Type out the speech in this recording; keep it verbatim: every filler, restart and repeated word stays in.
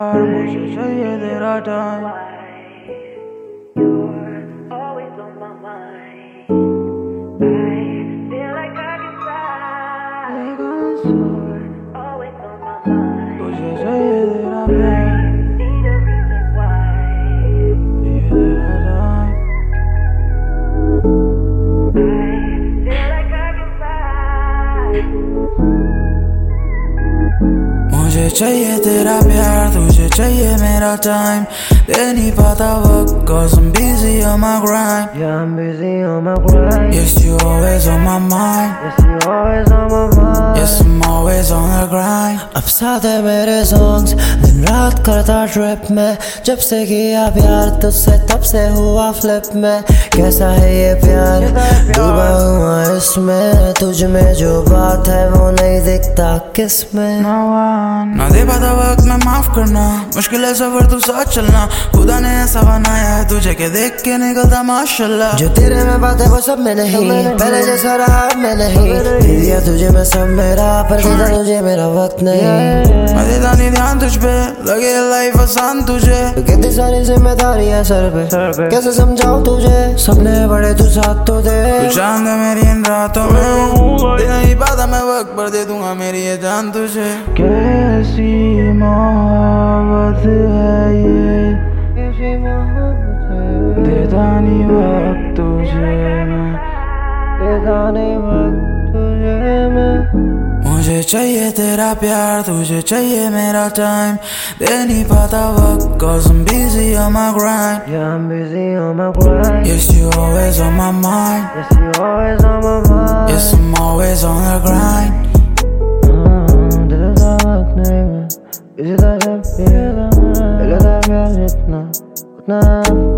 मुझे चाहिए तेरा टाइम। तुझे चाहिए तेरा प्यार, मुझे चाहिए तेरा प्यार, तुझे चाहिए मेरा टाइम। दे नहीं पाता वक्त, cause I'm busy on my grind. Yeah, I'm busy on my grind. Yes, you always on my mind. Yes, you always on my mind. Yes, I'm always on the grind. अब साथ है मेरे songs, दिन रात करता trip में। जब से किया प्यार तुझसे तब से हुआ फ्लिप में। कैसा है ये प्यार, डूबा हुआ इसमें। तुझ में जो बात है वो नहीं दिखता किसमें। ना दे पाता वक्त में माफ करना, मुश्किल है सफर तू साथ चलना। खुदा ने ऐसा बनाया है तुझे के देख के निकलता माशाल्लाह। जो तेरे में बात है वो सब में नहीं, पहले जैसा रहा मैं नहीं। दे दिया तुझे मैं सब मेरा, पर देता तुझे मेरा वक्त नहीं। मैं देता नहीं ध्यान तुझ पे, लगे लाइफ आसान तुझे। तो कितनी सारी जिम्मेदारियां सर पे, कैसे समझाऊं तुझे। सपने बड़े तू साथ तो दे, तू चांद है मेरी इन रातों में। दे नहीं पाता मैं वक्त पर दे दूंगा मेरी ये जान तुझे। कैसी मोहब्बत है ये, देता नहीं वक्त तुझे मैं, देता नहीं वक्त तुझे मैं। मुझे चाहिए तेरा प्यार, तुझे चाहिए मेरा टाइम। दे नहीं पाता वक्त, cause I'm busy on my grind. Yeah, I'm busy on my grind. Yes, you always on my mind. Yes, you always on my mind. Yes, I'm always on the grind. देता वक्त नहीं मैं, किसी तरह प्यार जितना उतना